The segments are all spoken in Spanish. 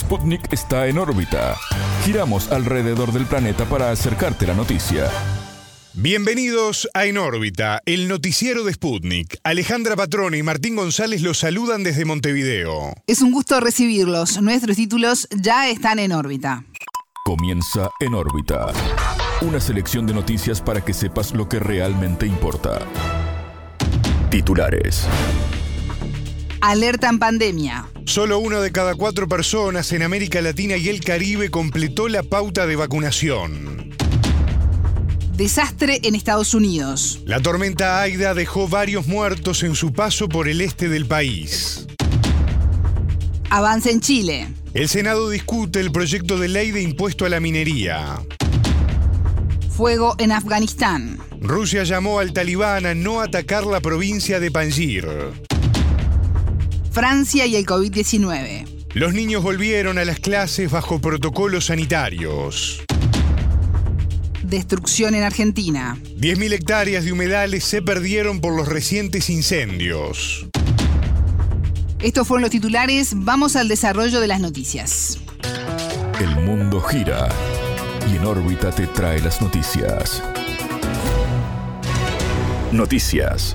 Sputnik está en órbita. Giramos alrededor del planeta para acercarte la noticia. Bienvenidos a En órbita, el noticiero de Sputnik. Alejandra Patrone y Martín González los saludan desde Montevideo. Es un gusto recibirlos. Nuestros títulos ya están en órbita. Comienza En órbita. Una selección de noticias para que sepas lo que realmente importa. Titulares. Alertan pandemia. Solo 1 de cada 4 personas en América Latina y el Caribe completó la pauta de vacunación. Desastre en Estados Unidos. La tormenta Aida dejó varios muertos en su paso por el este del país. Avance en Chile. El Senado discute el proyecto de ley de impuesto a la minería. Fuego en Afganistán. Rusia llamó al talibán a no atacar la provincia de Panjir. Francia y el COVID-19. Los niños volvieron a las clases bajo protocolos sanitarios. Destrucción en Argentina. 10.000 hectáreas de humedales se perdieron por los recientes incendios. Estos fueron los titulares. Vamos al desarrollo de las noticias. El mundo gira y En órbita te trae las noticias. Noticias.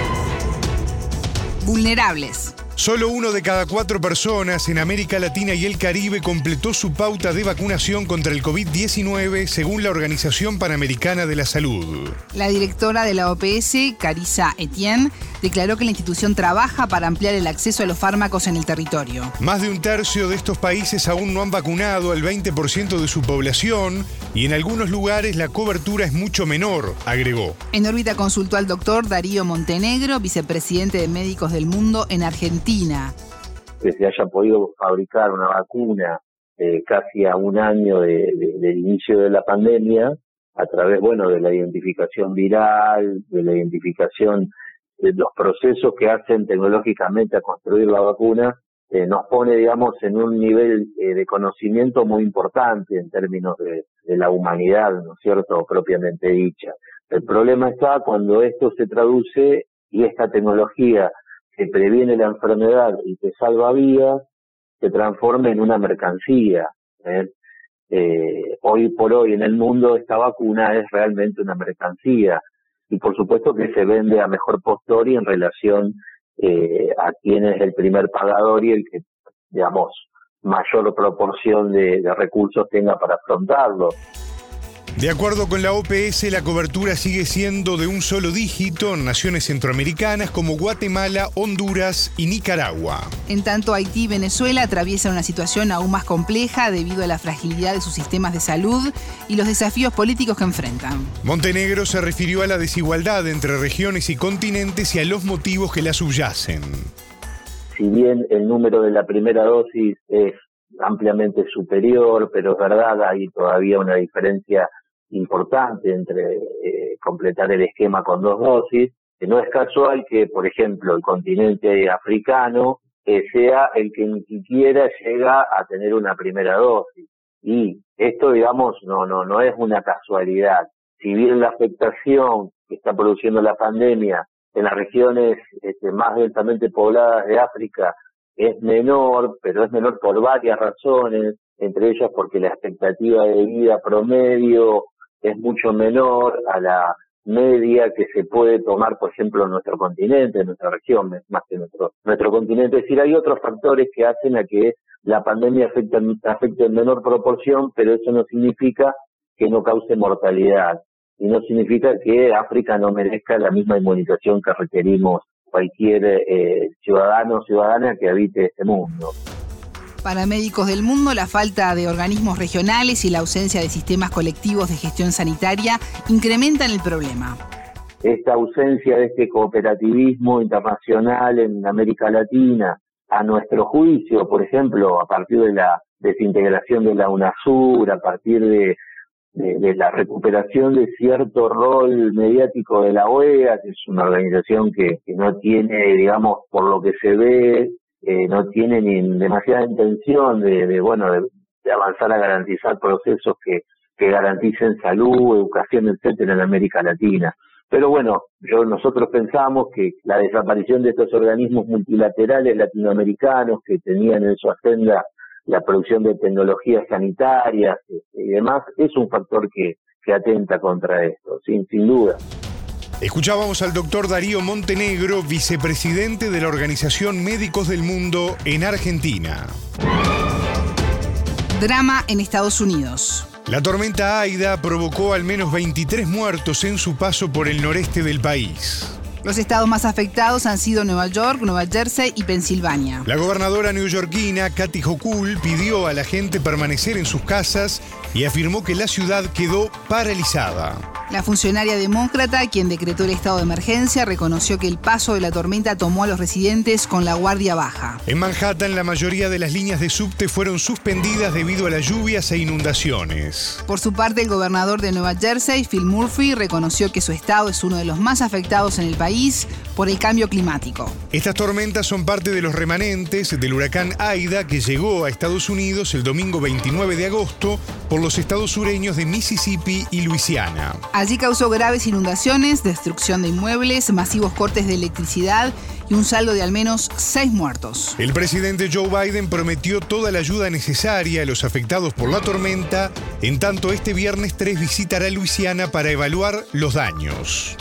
Vulnerables. Solo 1 de cada 4 personas en América Latina y el Caribe completó su pauta de vacunación contra el COVID-19, según la Organización Panamericana de la Salud. La directora de la OPS, Carissa Etienne, declaró que la institución trabaja para ampliar el acceso a los fármacos en el territorio. Más de un tercio de estos países aún no han vacunado al 20% de su población y en algunos lugares la cobertura es mucho menor, agregó. En órbita consultó al doctor Darío Montenegro, vicepresidente de Médicos del Mundo en Argentina. Que se haya podido fabricar una vacuna casi a un año del inicio de la pandemia, a través, de la identificación viral, de la identificación de los procesos que hacen tecnológicamente a construir la vacuna, nos pone, en un nivel de conocimiento muy importante en términos de la humanidad, ¿no es cierto?, propiamente dicha. El problema está cuando esto se traduce y esta tecnología que previene la enfermedad y que salva vidas, se transforma en una mercancía. Hoy por hoy en el mundo esta vacuna es realmente una mercancía y por supuesto que se vende a mejor postor y en relación a quién es el primer pagador y el que, mayor proporción de recursos tenga para afrontarlo. De acuerdo con la OPS, la cobertura sigue siendo de un solo dígito en naciones centroamericanas como Guatemala, Honduras y Nicaragua. En tanto, Haití y Venezuela atraviesan una situación aún más compleja debido a la fragilidad de sus sistemas de salud y los desafíos políticos que enfrentan. Montenegro se refirió a la desigualdad entre regiones y continentes y a los motivos que la subyacen. Si bien el número de la primera dosis es ampliamente superior, pero es verdad, hay todavía una diferencia importante entre completar el esquema con 2 dosis. No es casual que, por ejemplo, el continente africano sea el que ni siquiera llega a tener una primera dosis. Y esto, no es una casualidad. Si bien la afectación que está produciendo la pandemia en las regiones más densamente pobladas de África es menor, pero es menor por varias razones, entre ellas porque la expectativa de vida promedio es mucho menor a la media que se puede tomar, por ejemplo, en nuestro continente, en nuestra región, más que nuestro continente. Es decir, hay otros factores que hacen a que la pandemia afecte en menor proporción, pero eso no significa que no cause mortalidad. Y no significa que África no merezca la misma inmunización que requerimos cualquier ciudadano o ciudadana que habite este mundo. Para Médicos del Mundo, la falta de organismos regionales y la ausencia de sistemas colectivos de gestión sanitaria incrementan el problema. Esta ausencia de este cooperativismo internacional en América Latina, a nuestro juicio, por ejemplo, a partir de la desintegración de la UNASUR, a partir de la recuperación de cierto rol mediático de la OEA, que es una organización que no tiene, por lo que se ve, no tiene ni demasiada intención de avanzar a garantizar procesos que garanticen salud, educación, etcétera, en América Latina. Pero nosotros pensamos que la desaparición de estos organismos multilaterales latinoamericanos que tenían en su agenda la producción de tecnologías sanitarias y demás, es un factor que atenta contra esto, sin duda. Escuchábamos al doctor Darío Montenegro, vicepresidente de la Organización Médicos del Mundo en Argentina. Drama en Estados Unidos. La tormenta Aida provocó al menos 23 muertos en su paso por el noreste del país. Los estados más afectados han sido Nueva York, Nueva Jersey y Pensilvania. La gobernadora neoyorquina Kathy Hochul pidió a la gente permanecer en sus casas y afirmó que la ciudad quedó paralizada. La funcionaria demócrata, quien decretó el estado de emergencia, reconoció que el paso de la tormenta tomó a los residentes con la guardia baja. En Manhattan, la mayoría de las líneas de subte fueron suspendidas debido a las lluvias e inundaciones. Por su parte, el gobernador de Nueva Jersey, Phil Murphy, reconoció que su estado es uno de los más afectados en el país por el cambio climático. Estas tormentas son parte de los remanentes del huracán Aida, que llegó a Estados Unidos el domingo 29 de agosto por los estados sureños de Mississippi y Luisiana. Allí causó graves inundaciones, destrucción de inmuebles, masivos cortes de electricidad y un saldo de al menos 6 muertos. El presidente Joe Biden prometió toda la ayuda necesaria a los afectados por la tormenta, en tanto este viernes 3 visitará Luisiana para evaluar los daños.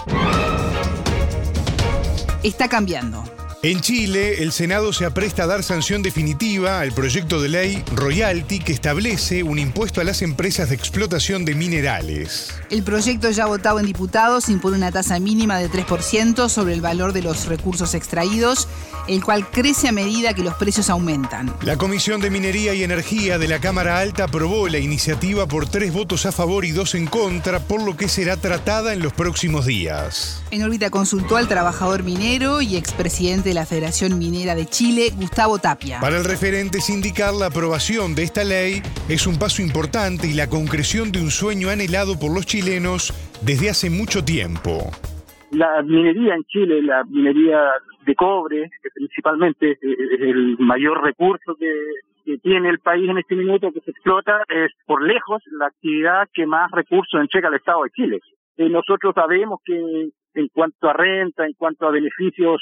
Está cambiando. En Chile, el Senado se apresta a dar sanción definitiva al proyecto de ley Royalty que establece un impuesto a las empresas de explotación de minerales. El proyecto ya votado en diputados impone una tasa mínima de 3% sobre el valor de los recursos extraídos, el cual crece a medida que los precios aumentan. La Comisión de Minería y Energía de la Cámara Alta aprobó la iniciativa por 3 votos a favor y 2 en contra, por lo que será tratada en los próximos días. En órbita consultó al trabajador minero y expresidente de la Federación Minera de Chile, Gustavo Tapia. Para el referente sindical, la aprobación de esta ley es un paso importante y la concreción de un sueño anhelado por los chilenos desde hace mucho tiempo. La minería en Chile, la minería de cobre, que principalmente es el mayor recurso que tiene el país en este minuto, que se explota, es por lejos la actividad que más recursos entrega al Estado de Chile. Nosotros sabemos que en cuanto a renta, en cuanto a beneficios,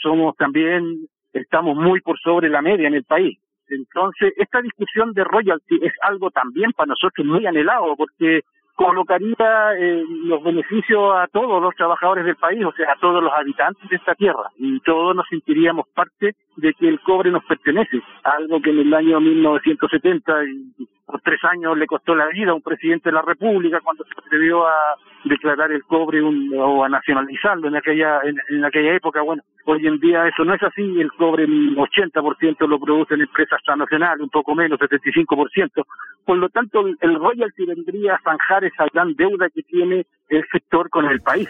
estamos muy por sobre la media en el país. Entonces, esta discusión de royalty es algo también para nosotros muy anhelado, porque colocaría los beneficios a todos los trabajadores del país, o sea, a todos los habitantes de esta tierra, y todos nos sentiríamos parte de que el cobre nos pertenece, algo que en el año 1970 y por 3 años le costó la vida a un presidente de la República cuando se atrevió a declarar el cobre o a nacionalizarlo en aquella época. Bueno, hoy en día eso no es así, el cobre el 80% lo producen empresas transnacionales, un poco menos, 75%. Por lo tanto, el royalty vendría a zanjar esa gran deuda que tiene el sector con el país.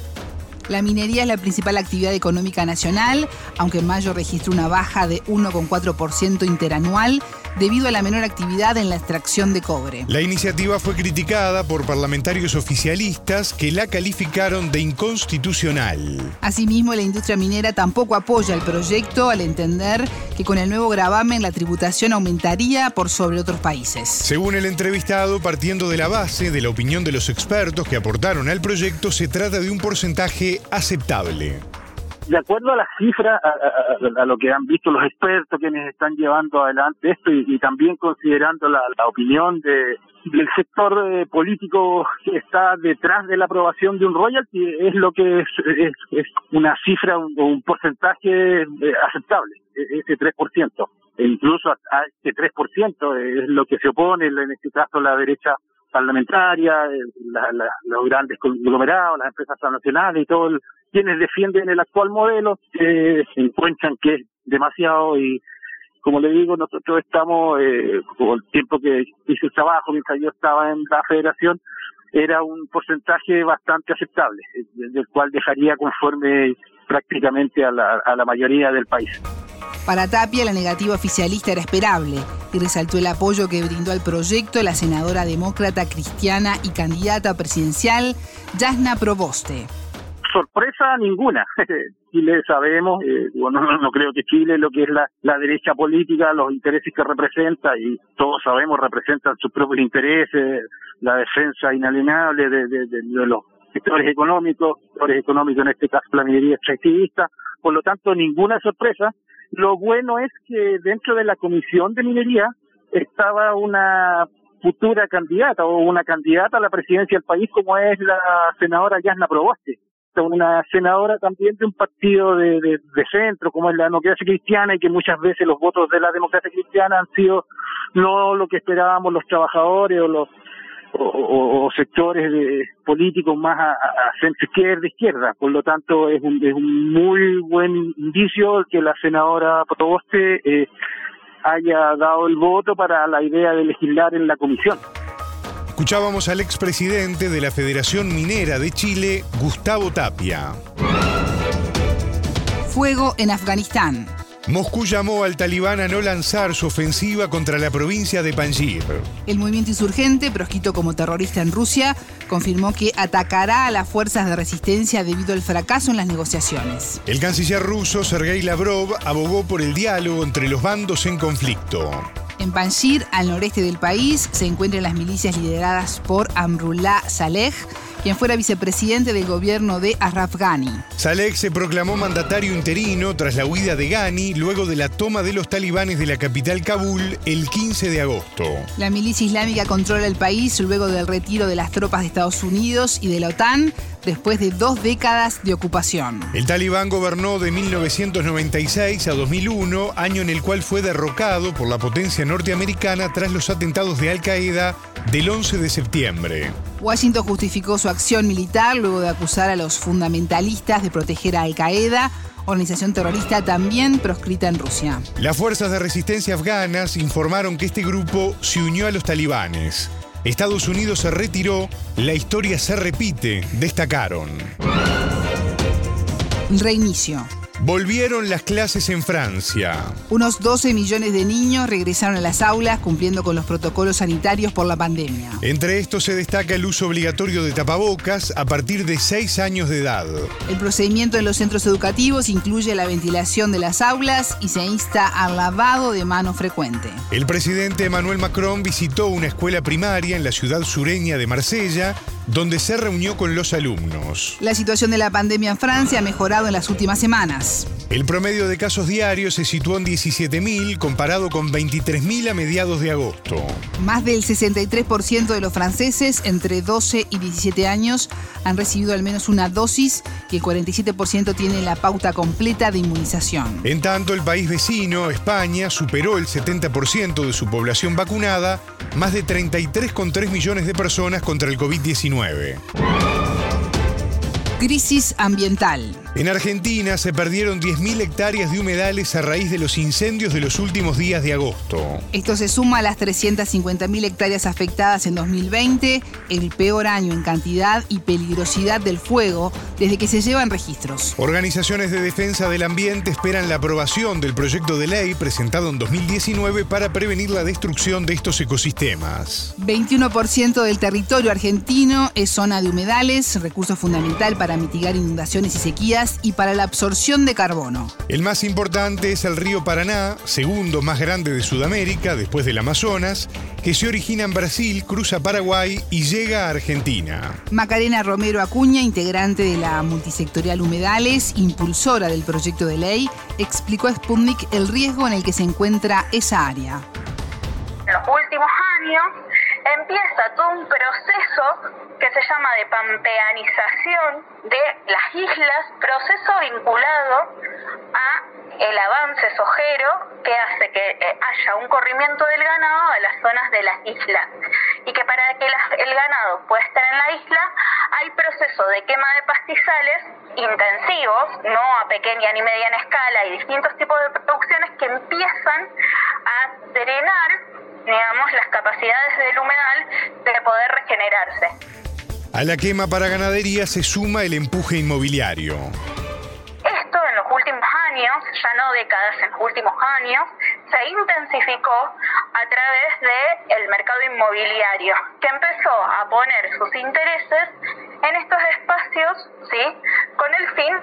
La minería es la principal actividad económica nacional, aunque en mayo registró una baja de 1,4% interanual debido a la menor actividad en la extracción de cobre. La iniciativa fue criticada por parlamentarios oficialistas que la calificaron de inconstitucional. Asimismo, la industria minera tampoco apoya el proyecto al entender que con el nuevo gravamen la tributación aumentaría por sobre otros países. Según el entrevistado, partiendo de la base de la opinión de los expertos que aportaron al proyecto, se trata de un porcentaje aceptable. De acuerdo a las cifras, a lo que han visto los expertos quienes están llevando adelante esto y también considerando la opinión del sector político que está detrás de la aprobación de un royalty, es lo que es una cifra o un porcentaje aceptable, ese 3%. E incluso a este 3% es lo que se opone, en este caso, la derecha parlamentaria, los grandes conglomerados, las empresas transnacionales y todos quienes defienden el actual modelo encuentran que es demasiado. Y como le digo, nosotros estamos, con el tiempo que hice el trabajo, mientras yo estaba en la federación, era un porcentaje bastante aceptable, del cual dejaría conforme prácticamente a la mayoría del país. Para Tapia, la negativa oficialista era esperable y resaltó el apoyo que brindó al proyecto la senadora demócrata cristiana y candidata presidencial, Jasna Proboste. Sorpresa ninguna. Chile sabemos, no creo que Chile, lo que es la derecha política, los intereses que representa, y todos sabemos, representan sus propios intereses, la defensa inalienable de los sectores económicos en este caso la minería extractivista. Por lo tanto, ninguna sorpresa. Lo bueno es que dentro de la Comisión de Minería estaba una futura candidata o una candidata a la presidencia del país como es la senadora Jasna Proboste, una senadora también de un partido de centro como es la Democracia Cristiana, y que muchas veces los votos de la Democracia Cristiana han sido no lo que esperábamos los trabajadores o sectores políticos más a centro izquierda. Por lo tanto, es un muy buen indicio que la senadora Proboste haya dado el voto para la idea de legislar en la comisión. Escuchábamos al expresidente de la Federación Minera de Chile, Gustavo Tapia. Fuego en Afganistán. Moscú llamó al talibán a no lanzar su ofensiva contra la provincia de Panjshir. El movimiento insurgente, proscrito como terrorista en Rusia, confirmó que atacará a las fuerzas de resistencia debido al fracaso en las negociaciones. El canciller ruso, Sergei Lavrov, abogó por el diálogo entre los bandos en conflicto. En Panjshir, al noreste del país, se encuentran las milicias lideradas por Amrullah Saleh, quien fuera vicepresidente del gobierno de Ashraf Ghani. Saleh se proclamó mandatario interino tras la huida de Ghani luego de la toma de los talibanes de la capital Kabul el 15 de agosto. La milicia islámica controla el país luego del retiro de las tropas de Estados Unidos y de la OTAN después de 2 décadas de ocupación. El talibán gobernó de 1996 a 2001, año en el cual fue derrocado por la potencia norteamericana tras los atentados de Al-Qaeda del 11 de septiembre. Washington justificó su acción militar luego de acusar a los fundamentalistas de proteger a Al-Qaeda, organización terrorista también proscrita en Rusia. Las fuerzas de resistencia afganas informaron que este grupo se unió a los talibanes. Estados Unidos se retiró, la historia se repite, destacaron. Reinicio. Volvieron las clases en Francia. Unos 12 millones de niños regresaron a las aulas cumpliendo con los protocolos sanitarios por la pandemia. Entre estos se destaca el uso obligatorio de tapabocas a partir de 6 años de edad. El procedimiento en los centros educativos incluye la ventilación de las aulas y se insta al lavado de manos frecuente. El presidente Emmanuel Macron visitó una escuela primaria en la ciudad sureña de Marsella, donde se reunió con los alumnos. La situación de la pandemia en Francia ha mejorado en las últimas semanas. El promedio de casos diarios se situó en 17.000, comparado con 23.000 a mediados de agosto. Más del 63% de los franceses entre 12 y 17 años han recibido al menos una dosis y el 47% tiene la pauta completa de inmunización. En tanto, el país vecino, España, superó el 70% de su población vacunada, más de 33,3 millones de personas contra el COVID-19. Crisis ambiental. En Argentina se perdieron 10.000 hectáreas de humedales a raíz de los incendios de los últimos días de agosto. Esto se suma a las 350.000 hectáreas afectadas en 2020, el peor año en cantidad y peligrosidad del fuego desde que se llevan registros. Organizaciones de defensa del ambiente esperan la aprobación del proyecto de ley presentado en 2019 para prevenir la destrucción de estos ecosistemas. 21% del territorio argentino es zona de humedales, recurso fundamental para mitigar inundaciones y sequías y para la absorción de carbono. El más importante es el río Paraná, segundo más grande de Sudamérica, después del Amazonas, que se origina en Brasil, cruza Paraguay y llega a Argentina. Macarena Romero Acuña, integrante de la multisectorial Humedales, impulsora del proyecto de ley, explicó a Sputnik el riesgo en el que se encuentra esa área. En los últimos años empieza todo un proceso que se llama de pampeanización de las islas, proceso vinculado a el avance sojero que hace que haya un corrimiento del ganado a las zonas de las islas, y que para que el ganado pueda estar en la isla hay proceso de quema de pastizales intensivos, no a pequeña ni mediana escala, y distintos tipos de producciones que empiezan a drenar, digamos, las capacidades del humedal de poder regenerarse. A la quema para ganadería se suma el empuje inmobiliario. Esto en los últimos años, ya no décadas, en los últimos años, se intensificó a través del mercado inmobiliario, que empezó a poner sus intereses en estos espacios, ¿sí? Con el fin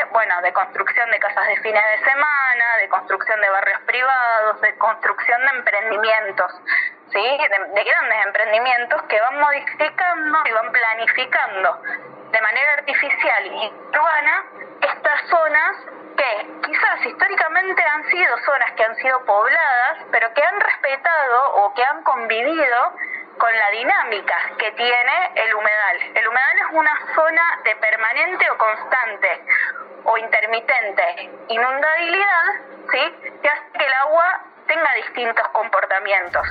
de construcción de casas de fines de semana, de construcción de barrios privados, de construcción de emprendimientos, ¿sí? De grandes emprendimientos que van modificando y van planificando de manera artificial y urbana estas zonas que quizás históricamente han sido zonas que han sido pobladas, pero que han respetado o que han convivido con la dinámica que tiene el humedal. El humedal es una zona de permanente o constante o intermitente inundabilidad, ¿sí? Que hace que el agua tenga distintos comportamientos.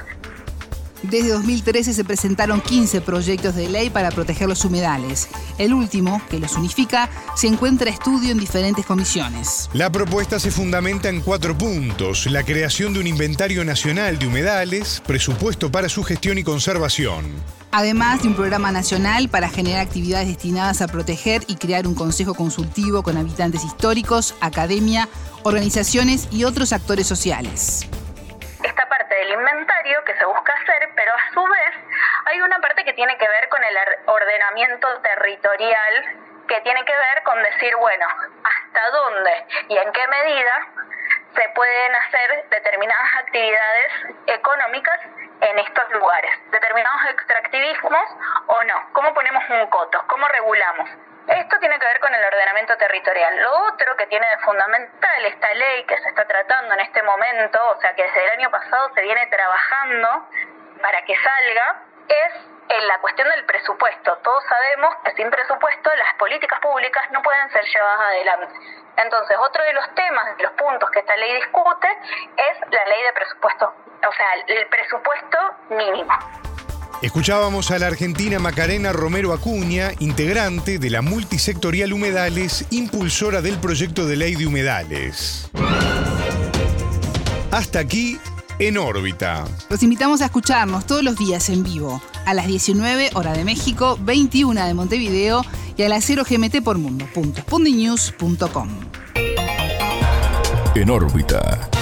Desde 2013 se presentaron 15 proyectos de ley para proteger los humedales. El último, que los unifica, se encuentra a estudio en diferentes comisiones. La propuesta se fundamenta en 4 puntos: la creación de un inventario nacional de humedales, presupuesto para su gestión y conservación. Además de un programa nacional para generar actividades destinadas a proteger y crear un consejo consultivo con habitantes históricos, academia, organizaciones y otros actores sociales. Esta parte del inventario que se busca hacer, pero a su vez hay una parte que tiene que ver con el ordenamiento territorial, que tiene que ver con decir, bueno, hasta dónde y en qué medida se pueden hacer determinadas actividades económicas en estos lugares, determinados extractivismos o no, cómo ponemos un coto, cómo regulamos. Esto tiene que ver con el ordenamiento territorial. Lo otro que tiene de fundamental esta ley que se está tratando en este momento, o sea que desde el año pasado se viene trabajando para que salga, es en la cuestión del presupuesto. Todos sabemos que sin presupuesto las políticas públicas no pueden ser llevadas adelante. Entonces, otro de los temas, de los puntos que esta ley discute, es la ley de presupuesto, o sea, el presupuesto mínimo. Escuchábamos a la argentina Macarena Romero Acuña, integrante de la Multisectorial Humedales, impulsora del proyecto de ley de humedales. Hasta aquí, En órbita. Los invitamos a escucharnos todos los días en vivo, a las 19 hora de México, 21 de Montevideo y a las 0 GMT por mundo.spundinews.com. En órbita.